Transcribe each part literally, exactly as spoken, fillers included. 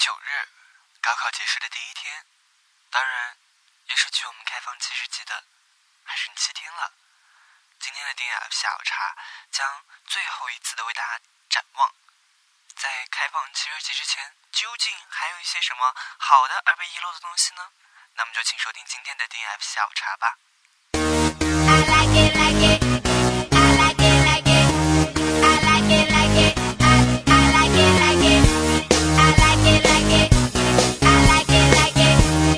九日，高考结束的第一天，当然也是距我们开放七十级的还剩七天了。今天的 D F 下午茶将最后一次的为大家展望，在开放七十级之前，究竟还有一些什么好的而被遗漏的东西呢？那么就请收听今天的 D F 下午茶吧。I like it, like it. I like it, like it. I like it, like it. I like it, like it. I like it, like it. I like it, like it.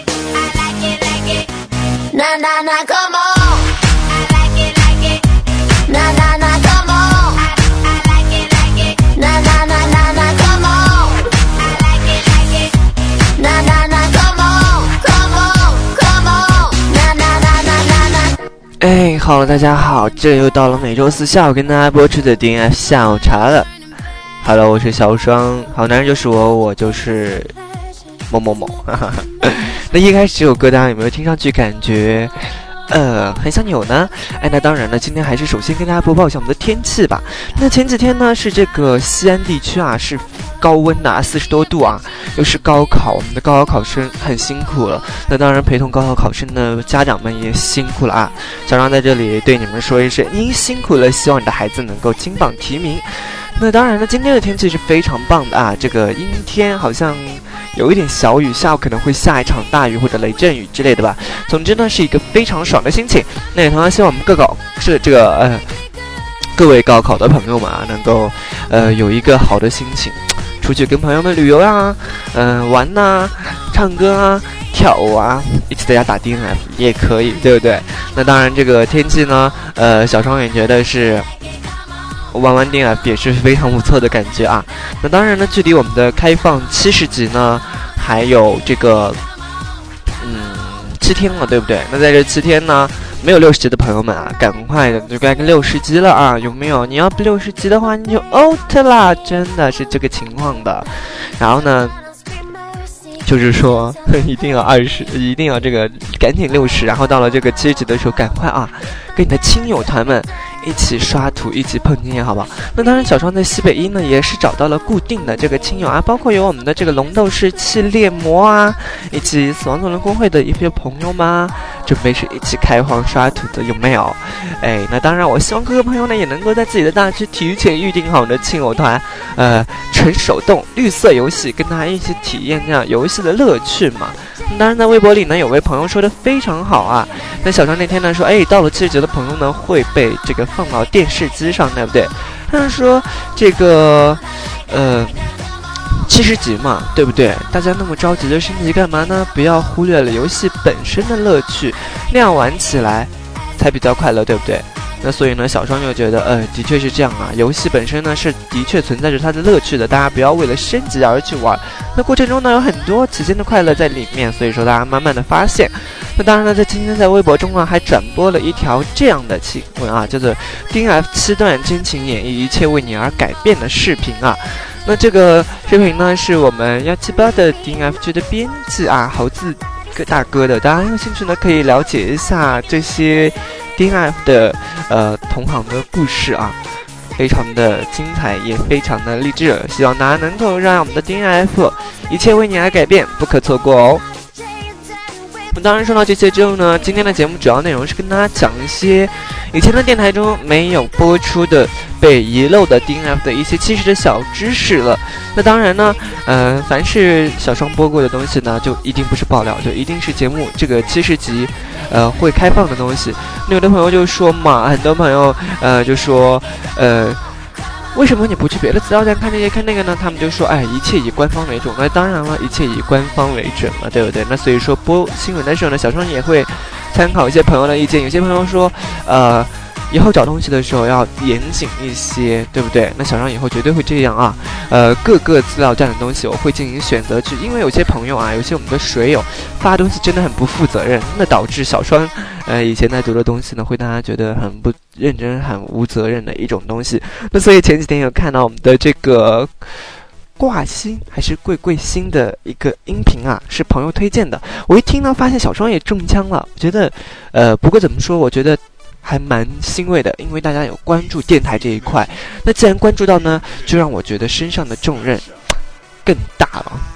I like it, like it. Na na na, come on. I like it, like it. Na na na, come on. I like it, like it. Na na na na na, come on. I like it, like it. Na na na, come on, come on, come on. Na na na na na na. 哎，好了，大家好，这又到了每周四下午跟大家播出的 D F 下午茶了。Hello， 我是小双，好男人就是我，我就是某某某。那一开始这首歌大家有没有听上去感觉呃很像扭呢？哎，那当然了，今天还是首先跟大家播报一下我们的天气吧。那前几天呢是这个西安地区啊是高温呐、啊，四十多度啊，又是高考，我们的高考考生很辛苦了。那当然陪同高考考生的家长们也辛苦了啊。小张在这里对你们说一声，您辛苦了，希望你的孩子能够金榜题名。那当然了，今天的天气是非常棒的啊，这个阴天好像有一点小雨，下午可能会下一场大雨或者雷阵雨之类的吧。总之呢，是一个非常爽的心情。那也同样希望我们各考是这个呃各位高考的朋友们啊，能够呃有一个好的心情，出去跟朋友们旅游啊，嗯、呃、玩呐、啊，唱歌啊，跳舞啊，一起在家打 D N F 也可以，对不对？那当然，这个天气呢，呃，小双也觉得是。玩玩D N F也是非常不错的感觉啊。那当然呢，距离我们的开放七十级呢，还有这个嗯七天了，对不对？那在这七天呢，没有六十级的朋友们啊，赶快的就该跟六十级了啊，有没有？你要不六十级的话，你就 out 啦，真的是这个情况的。然后呢，就是说一定要二十，一定要这个赶紧六十，然后到了这个七十级的时候，赶快啊，跟你的亲友团们一起刷图，一起碰经验，好不好？那当然，小双在西北一呢，也是找到了固定的这个亲友啊，包括有我们的这个龙斗士气猎魔啊，以及死亡总人工会的一些朋友们啊，准备是一起开荒刷图的，有没有？哎，那当然，我希望各个朋友呢，也能够在自己的大区提前预定好我们的亲友团，呃，纯手动绿色游戏，跟大家一起体验这样游戏的乐趣嘛。当然，在微博里呢，有位朋友说的非常好啊。那小张那天呢说，哎，到了七十级的朋友呢会被这个放到电视机上，对不对？他是说这个，呃，七十级嘛，对不对？大家那么着急的升级干嘛呢？不要忽略了游戏本身的乐趣，那样玩起来才比较快乐，对不对？那所以呢，小双就觉得，呃，的确是这样啊。游戏本身呢是的确存在着它的乐趣的，大家不要为了升级而去玩。那过程中呢有很多期间的快乐在里面，所以说大家慢慢的发现。那当然呢，在今天在微博中啊还转播了一条这样的新闻啊，叫做 D N F 七段真情演绎，一切为你而改变的视频啊。那这个视频呢是我们幺七八的 D N F 区的编辑啊猴子大哥的，大家有兴趣呢可以了解一下这些 D N F 的呃同行的故事啊，非常的精彩，也非常的励志，希望大家能够让我们的 D N F 一切为你而改变，不可错过哦。那当然说到这些之后呢，今天的节目主要内容是跟大家讲一些以前的电台中没有播出的被遗漏的 D N F 的一些其实的小知识了。那当然呢，呃，凡是小双播过的东西呢，就一定不是爆料，就一定是节目这个七十集呃会开放的东西。那有的朋友就说嘛，很多朋友呃就说呃为什么你不去别的资料站看这些看那个呢？他们就说，哎，一切以官方为准。那当然了，一切以官方为准嘛，对不对？那所以说播新闻的时候呢，小双也会参考一些朋友的意见。有些朋友说，呃，以后找东西的时候要严谨一些，对不对？那小双以后绝对会这样啊。呃，各个资料站的东西我会进行选择去，因为有些朋友啊，有些我们的水友发东西真的很不负责任，那导致小双呃以前在读的东西呢，会大家觉得很不认真、很无责任的一种东西。那所以前几天有看到我们的这个挂心还是贵贵心的一个音频啊，是朋友推荐的。我一听呢，发现小双也中枪了。我觉得，呃，不过怎么说，我觉得还蛮欣慰的，因为大家有关注电台这一块。那既然关注到呢，就让我觉得身上的重任更大了，对不对？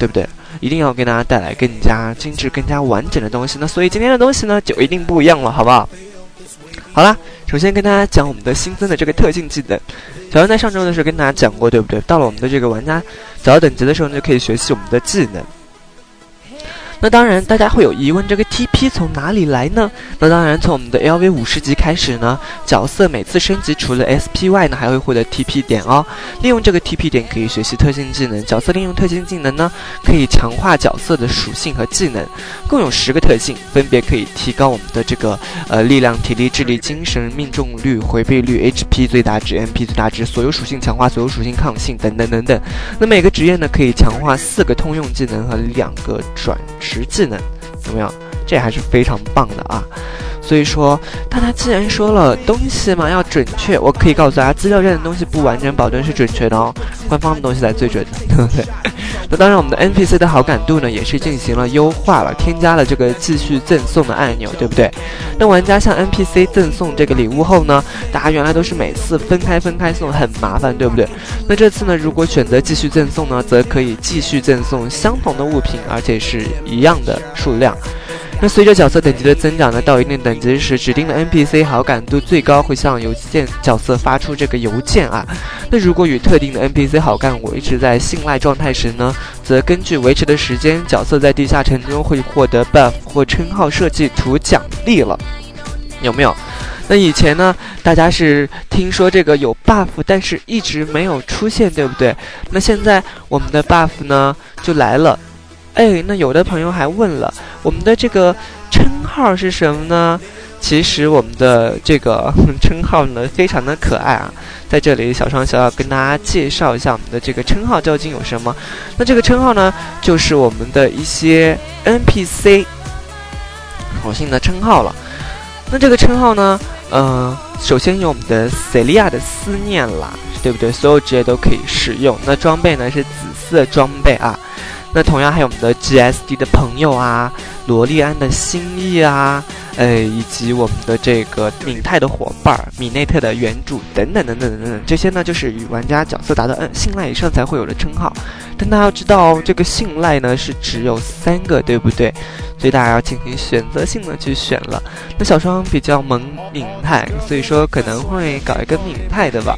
一定要给大家带来更加精致、更加完整的东西。那所以今天的东西呢，就一定不一样了，好不好？好啦，首先跟大家讲我们的新增的这个特性技能。小杨在上周的时候跟大家讲过，对不对？到了我们的这个玩家找到等级的时候，就可以学习我们的技能。那当然大家会有疑问，这个 T P 从哪里来呢？那当然从我们的 L V 五十级开始呢，角色每次升级除了 S P 外呢，还会获得 T P 点哦。利用这个 T P 点可以学习特性技能，角色利用特性技能呢，可以强化角色的属性和技能，共有十个特性，分别可以提高我们的这个呃力量、体力、智力、精神、命中率、回避率、H P 最大值、M P 最大值、所有属性强化、所有属性抗性等等等等。那每个职业呢，可以强化四个通用技能和两个转职技能，有没有？这还是非常棒的啊！所以说，大家既然说了东西嘛要准确，我可以告诉大家，资料站的东西不完整，保证是准确的哦。官方的东西才最准的，对不对？那当然，我们的 N P C 的好感度呢，也是进行了优化了，添加了这个继续赠送的按钮，对不对？那玩家向 N P C 赠送这个礼物后呢，大家原来都是每次分开分开送，很麻烦，对不对？那这次呢，如果选择继续赠送呢，则可以继续赠送相同的物品，而且是一样的数量。那随着角色等级的增长呢，到一定等级时，指定的 N P C 好感度最高会向邮件角色发出这个邮件啊。那如果与特定的 N P C 好感维持在信赖状态时呢，则根据维持的时间，角色在地下城中会获得 buff 或称号设计图奖励了，有没有？那以前呢，大家是听说这个有 buff， 但是一直没有出现，对不对？那现在我们的 buff 呢就来了。哎，那有的朋友还问了，我们的这个称号是什么呢？其实我们的这个称号呢非常的可爱啊，在这里小双小要跟大家介绍一下我们的这个称号究竟有什么。那这个称号呢，就是我们的一些 N P C 属性的称号了。那这个称号呢，呃，首先有我们的 Celia 的思念啦，对不对？所有职业都可以使用。那装备呢是紫色装备啊。那同样还有我们的 G S D 的朋友啊，罗莉安的心意啊，呃，以及我们的这个敏泰的伙伴米内特的原主等等等等等等，这些呢就是与玩家角色达到嗯信赖以上才会有的称号。但大家要知道，这个信赖呢是只有三个，对不对？所以大家要进行选择性的去选了。那小双比较萌敏泰，所以说可能会搞一个敏泰的吧。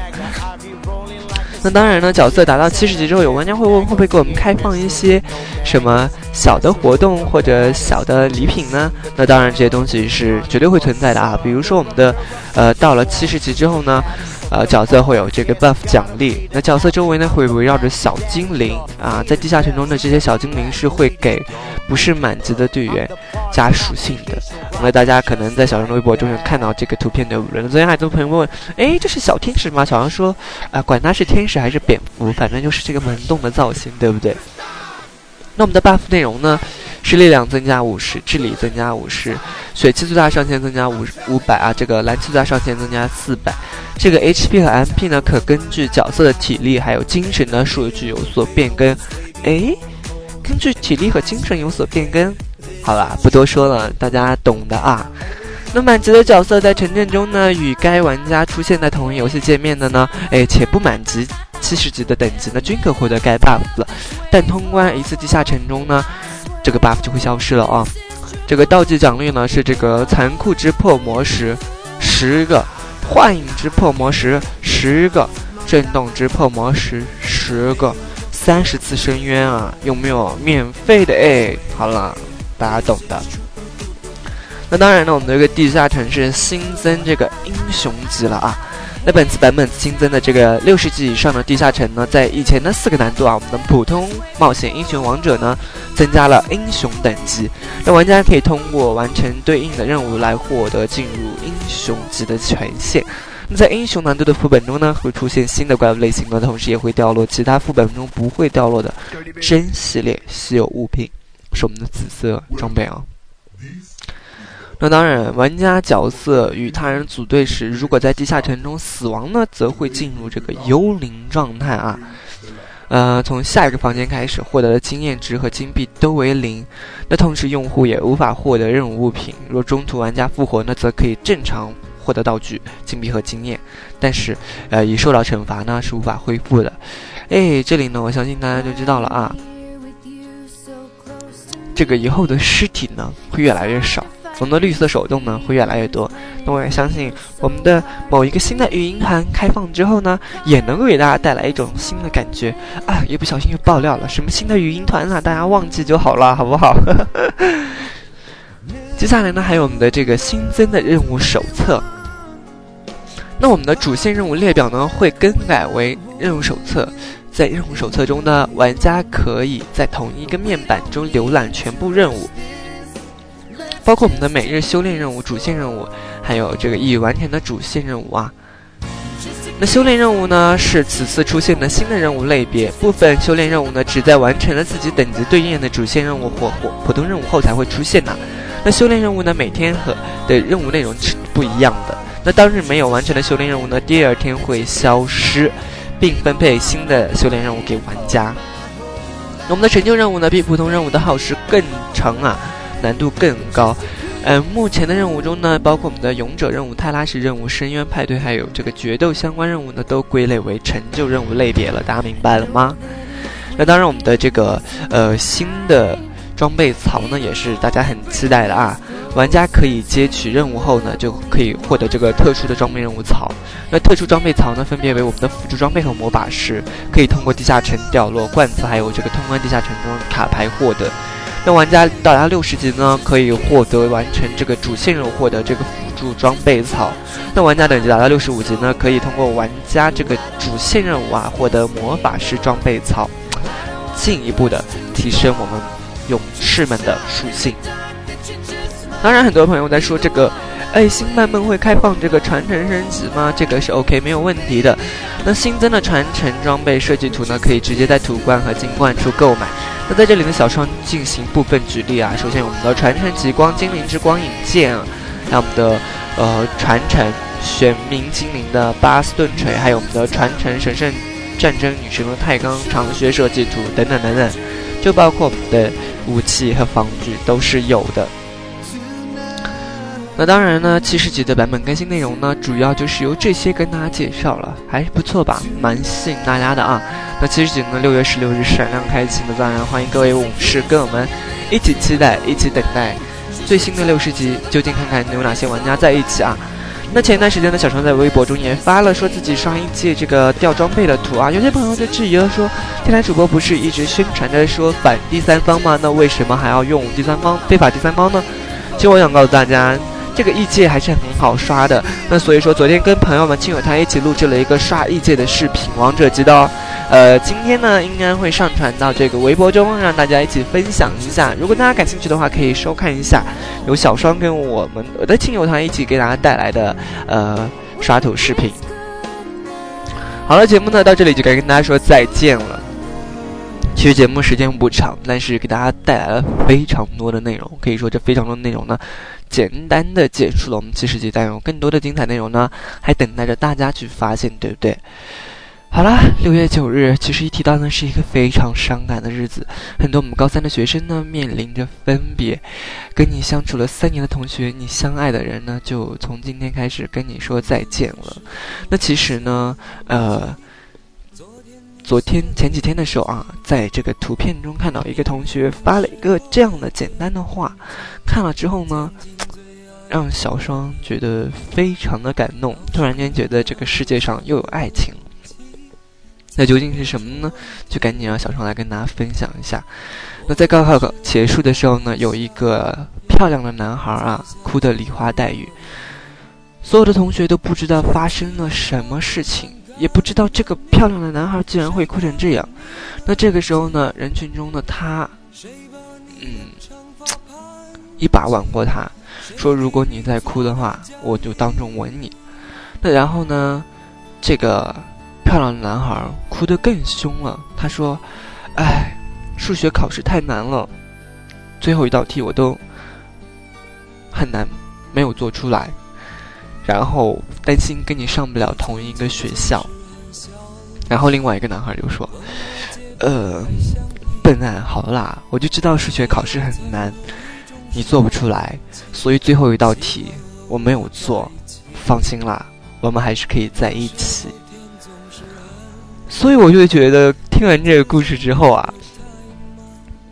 那当然呢，角色达到七十级之后，有玩家会问会不会给我们开放一些什么小的活动或者小的礼品呢？那当然这些东西是绝对会存在的啊。比如说我们的呃到了七十级之后呢，呃角色会有这个 buff 奖励，那角色周围呢会围绕着小精灵啊，在地下城中的这些小精灵是会给不是满级的队员加属性的。那大家可能在小杨的微博中有看到这个图片，对不对？昨天还有很多朋友问，哎，这是小天使吗？小杨说，啊、呃，管它是天使还是蝙蝠，反正就是这个门洞的造型，对不对？那我们的 buff 内容呢，是力量增加五十，智力增加五十，血气最大上限增加五五百啊，这个蓝气最大上限增加四百。这个 H P 和 M P 呢，可根据角色的体力还有精神的数据有所变更。哎，根据体力和精神有所变更。好啦，不多说了，大家懂的啊。那满级的角色在城镇中呢，与该玩家出现在同一游戏界面的呢，哎，且不满级七十级的等级呢，均可获得该 buff 了。但通关一次地下城中呢，这个 buff 就会消失了啊。这个道具奖励呢是这个残酷之破魔石十个，幻影之破魔石十个，震动之破魔石十个，三十次深渊啊，有没有免费的？哎，好了。大家懂的。那当然呢，我们这个地下城市新增这个英雄级了啊。那本次版本新增的这个六十级以上的地下城呢，在以前的四个难度啊，我们的普通冒险英雄王者呢，增加了英雄等级。那玩家可以通过完成对应的任务来获得进入英雄级的权限。那在英雄难度的副本中呢，会出现新的怪物类型的同时，也会掉落其他副本中不会掉落的真系列稀有物品。是我们的紫色装备啊。那当然，玩家角色与他人组队时，如果在地下城中死亡呢，则会进入这个幽灵状态啊。呃，从下一个房间开始，获得的经验值和金币都为零。那同时，用户也无法获得任务物品。若中途玩家复活呢，则可以正常获得道具、金币和经验，但是，呃，一受到惩罚呢，是无法恢复的。哎，这里呢，我相信大家就知道了啊。 这个以后的尸体呢会越来越少，我们的绿色手动呢会越来越多。那我也相信我们的某一个新的语音团开放之后呢，也能够给大家带来一种新的感觉啊！一不小心又爆料了，什么新的语音团啊，大家忘记就好了，好不好？接下来呢，还有我们的这个新增的任务手册。那我们的主线任务列表呢会更改为任务手册。在任务手册中呢，玩家可以在同一个面板中浏览全部任务，包括我们的每日修炼任务、主线任务，还有这个已完成的主线任务啊。那修炼任务呢是此次出现的新的任务类别，部分修炼任务呢只在完成了自己等级对应的主线任务或或普通任务后才会出现呢。那修炼任务呢每天和的任务内容是不一样的，那当日没有完成的修炼任务呢第二天会消失，并分配新的修炼任务给玩家。我们的成就任务呢比普通任务的耗时更长啊，难度更高。嗯，目前的任务中呢，包括我们的勇者任务、泰拉什任务、深渊派对，还有这个决斗相关任务呢，都归类为成就任务类别了。大家明白了吗？那当然，我们的这个呃新的装备槽呢，也是大家很期待的啊。玩家可以接取任务后呢，就可以获得这个特殊的装备任务槽。那特殊装备槽呢，分别为我们的辅助装备和魔法师，可以通过地下城掉落罐子，还有这个通关地下城中卡牌获得。那玩家到达六十级呢，可以获得完成这个主线任务，获得这个辅助装备槽。那玩家等级达到六十五级呢，可以通过玩家这个主线任务啊，获得魔法师装备槽，进一步的提升我们勇士们的属性。当然，很多朋友在说这个，哎，新版本会开放这个传承升级吗？这个是 OK 没有问题的。那新增的传承装备设计图呢，可以直接在图罐和金罐处购买。那在这里呢，小双进行部分举例啊。首先，我们的传承极光精灵之光影剑，还有我们的呃传承玄冥精灵的巴斯顿锤，还有我们的传承神圣战争女神的太钢长靴设计图等等等等，就包括我们的武器和防具都是有的。那当然呢，七十级的版本更新内容呢，主要就是由这些跟大家介绍了，还不错吧，蛮吸引大家的啊。那七十级呢，六月十六日闪亮开启的，当然欢迎各位武士跟我们一起期待，一起等待最新的六十级，究竟看看有哪些玩家在一起啊。那前一段时间呢，小双在微博中也发了说自己上一届这个掉装备的图啊，有些朋友就质疑了说，天台主播不是一直宣传着说反第三方吗？那为什么还要用第三方非法第三方呢？其实我想告诉大家，这个异界还是很好刷的。那所以说，昨天跟朋友们亲友团一起录制了一个刷异界的视频，王者级的哦。呃，今天呢应该会上传到这个微博中，让大家一起分享一下。如果大家感兴趣的话，可以收看一下由小双跟我们我的亲友团一起给大家带来的呃刷图视频。好了，节目呢到这里就该跟大家说再见了。其实节目时间不长，但是给大家带来了非常多的内容，可以说这非常多的内容呢简单的结束了我们七十集，但有更多的精彩内容呢还等待着大家去发现，对不对？好啦，六月九日其实一提到呢是一个非常伤感的日子，很多我们高三的学生呢面临着分别，跟你相处了三年的同学，你相爱的人呢就从今天开始跟你说再见了。那其实呢呃昨天前几天的时候啊，在这个图片中看到一个同学发了一个这样的简单的话，看了之后呢让小双觉得非常的感动，突然间觉得这个世界上又有爱情了。那究竟是什么呢？就赶紧让小双来跟大家分享一下。那在高考结束的时候呢，有一个漂亮的男孩啊，哭得梨花带雨，所有的同学都不知道发生了什么事情，也不知道这个漂亮的男孩竟然会哭成这样。那这个时候呢，人群中的他嗯，一把挽过他，说如果你再哭的话，我就当众吻你。那然后呢，这个漂亮的男孩哭得更凶了，他说，哎，数学考试太难了，最后一道题我都很难没有做出来，然后担心跟你上不了同一个学校。然后另外一个男孩就说，呃笨蛋，好啦，我就知道数学考试很难，你做不出来，所以最后一道题我没有做，放心啦，我们还是可以在一起。所以我就觉得听完这个故事之后啊，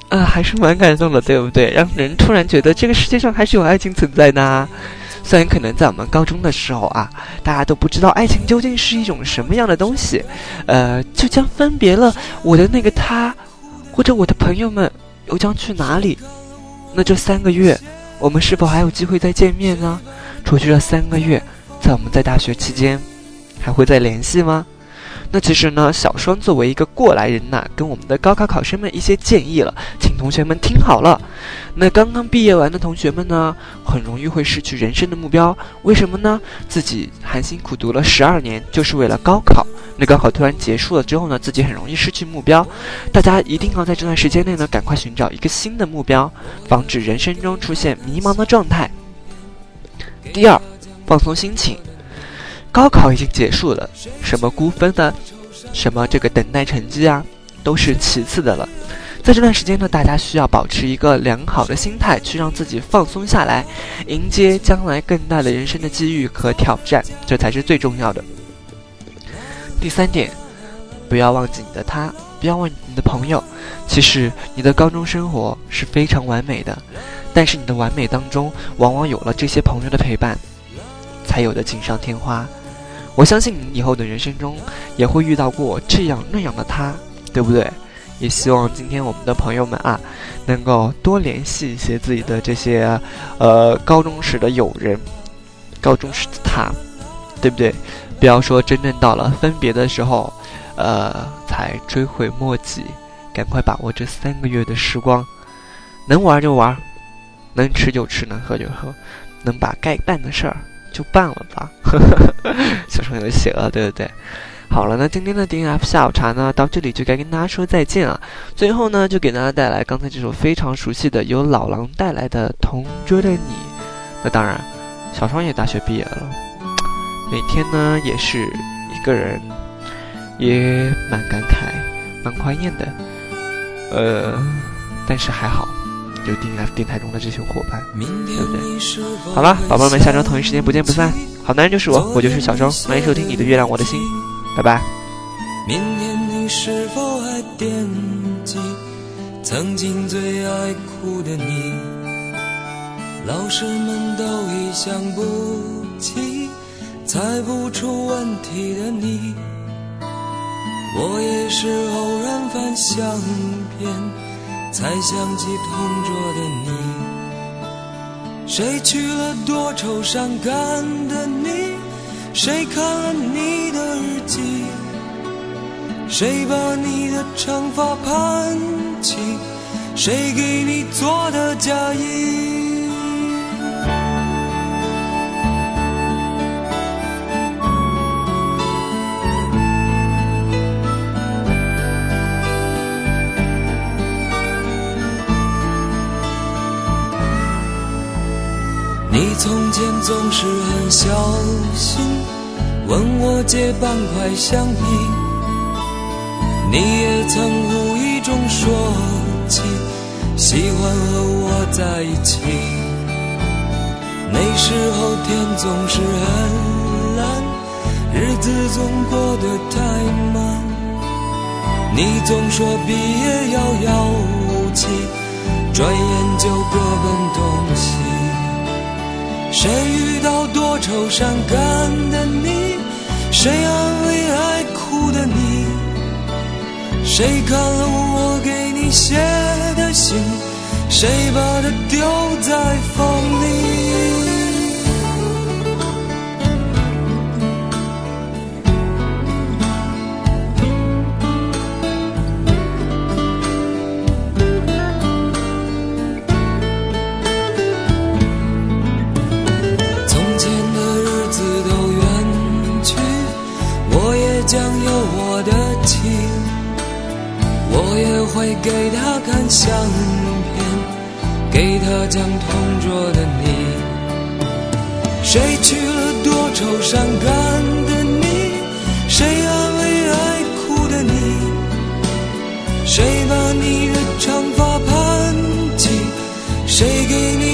呃，还是蛮感动的，对不对？让人突然觉得这个世界上还是有爱情存在的。虽然可能在我们高中的时候啊，大家都不知道爱情究竟是一种什么样的东西，呃，就将分别了我的那个他，或者我的朋友们又将去哪里？那这三个月，我们是否还有机会再见面呢？除去这三个月，在我们在大学期间，还会再联系吗？那其实呢，小双作为一个过来人呐、啊，跟我们的高考考生们一些建议了，请同学们听好了。那刚刚毕业完的同学们呢，很容易会失去人生的目标，为什么呢？自己含辛苦读了十二年，就是为了高考。那高考突然结束了之后呢，自己很容易失去目标。大家一定要在这段时间内呢，赶快寻找一个新的目标，防止人生中出现迷茫的状态。第二，放松心情。高考已经结束了，什么估分的，什么这个等待成绩啊，都是其次的了。在这段时间呢，大家需要保持一个良好的心态，去让自己放松下来，迎接将来更大的人生的机遇和挑战，这才是最重要的。第三点，不要忘记你的他，不要忘记你的朋友。其实你的高中生活是非常完美的，但是你的完美当中，往往有了这些朋友的陪伴，才有的锦上添花。我相信你以后的人生中也会遇到过这样那样的他，对不对？也希望今天我们的朋友们啊，能够多联系一些自己的这些呃高中时的友人，高中时的他，对不对？不要说真正到了分别的时候，呃，才追悔莫及。赶快把握这三个月的时光，能玩就玩，能吃就吃，能喝就喝，能把该办的事儿就办了吧。小双有写了，对不对？好了，那今天的 D N F 下午茶呢，到这里就该跟大家说再见了。最后呢，就给大家带来刚才这首非常熟悉的由老狼带来的《同桌的你》。那当然，小双也大学毕业了，每天呢也是一个人，也蛮感慨，蛮怀念的。呃，但是还好，有 D N F 电台中的这群伙伴，对不对？好了，宝贝们，下周同一时间不见不散。好男人就是我，我就是小双，欢迎收听你的月亮我的心，拜拜。 明天你是否还惦记曾经最爱哭的你？老师们都已想不起猜不出问题的你。我也是偶然翻相片才想起同桌的你。谁去了多愁善感的你？谁看了你的日记？谁把你的长发盘起？谁给你做的嫁衣？你从前总是很小心问我借半块橡皮，你也曾无意中说起喜欢和我在一起。那时候天总是很蓝，日子总过得太慢，你总说毕业遥遥无期，转眼就各奔东西。谁遇到多愁善感的你？谁安慰爱哭的你？谁看了我给你写的信？谁把它丢在风里？将有我的情，我也会给他看相片，给他讲同桌的你。谁去了多愁善感的你？谁安慰爱哭的你？谁把你的长发盘起？谁给你